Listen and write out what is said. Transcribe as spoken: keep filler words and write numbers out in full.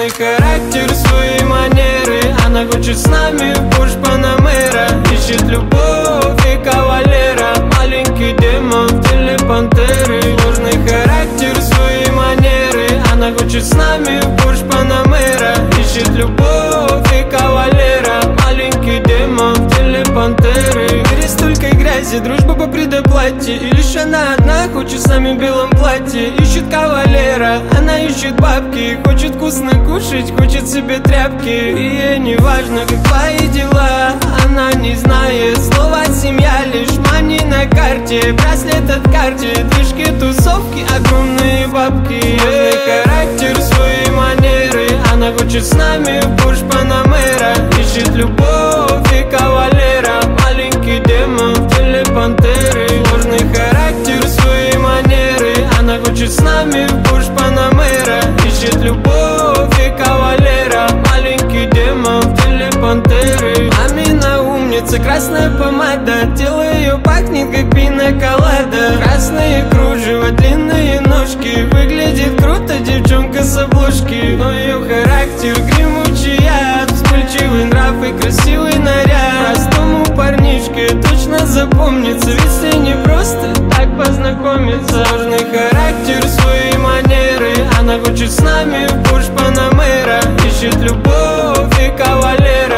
Сложный характер, свои манеры. Она хочет с нами в Порш Панамера. Ищет любовь и кавалера. Маленький демон в теле пантеры. Сложный характер, свои манеры. Она хочет с нами в Порш Панамера. Ищет любовь и кавалера. Маленький демон в теле пантеры. В мире столько грязи, дружба по предоплате. И лишь она одна хочет с нами в белом платье. Ищет кавалера, она ищет бабки. Хочет вкусно кушать, хочет себе тряпки. И ей не важно, как твои дела. Она не знает слова семья, лишь мани на карте. Браслет от карте, движки, тусовки, огромные бабки. Сложный характер, свои манеры. Она хочет с нами в Порш Панамера. Ищет любовь и кавалера. Маленький демон в теле пантеры. Сложный характер, свои манеры. Она хочет с нами в Порш Панамера. Ищет любовь и кавалера. Маленький демон в теле пантеры. Мамина умница, красная помада. Тело ее пахнет как пина-колада. Красные кружева, длинные ножки. Выглядит круто девчонка с обложки. Но ее характер гремучий яд. Вспыльчивый нрав и красивый наряд. Простому парнишке точно запомнится. Ведь с ней не просто так познакомиться. Сложный характер, свои манеры. Она хочет с нами в Порш Панамера. Ищет любовь и кавалера.